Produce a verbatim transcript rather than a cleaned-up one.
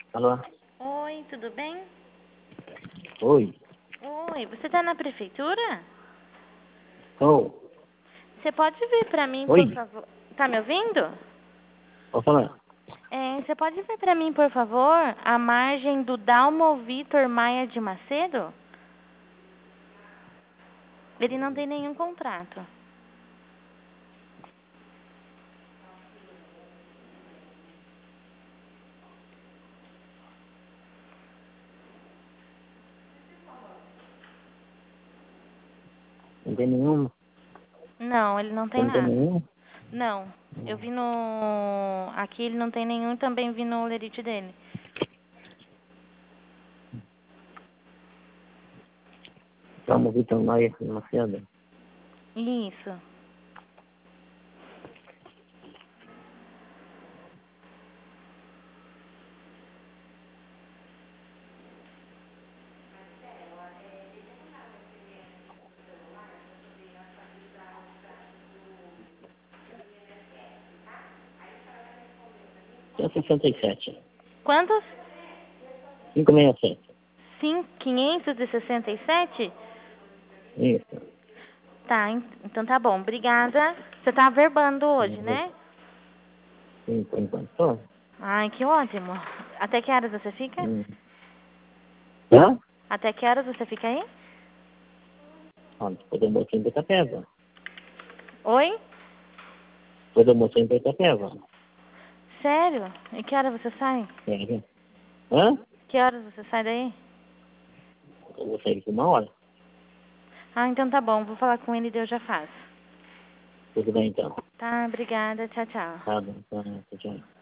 Alô? Oi, tudo bem? Oi? Oi, você tá na prefeitura? Oh. Você pode vir pra mim, por Oi? favor? Tá me ouvindo? Vou falar. É, você pode ver pra mim, por favor, a margem do Dalmo Vitor Maia de Macedo? Ele não tem nenhum contrato. Não tem nenhum? Não, ele não Você tem não tem nada. nenhum? Não, eu vi no... Aqui ele não tem nenhum e também vi no lerite dele. Vamos, Vitor Maia Macedo. Isso. cento e sessenta e sete. Quantos? quinhentos e sessenta e sete. Sim, quinhentos e sessenta e sete? Isso. Tá, en- então tá bom. Obrigada. Você tá verbando hoje, né? Sim, por enquanto. Só. Ai, que ótimo. Até que horas você fica? Hum. Hã? Até que horas você fica aí? Ah, depois do almoço em Itapeva. Oi? Depois do almoço em Itapeva. Sério? E que hora você sai? É. Hã? Que horas você sai daí? Eu vou sair daqui uma hora. Ah, então tá bom. Vou falar com ele e eu já faço. Tudo bem, então. Tá, obrigada. Tchau, tchau. Tá bom. Tá, tchau.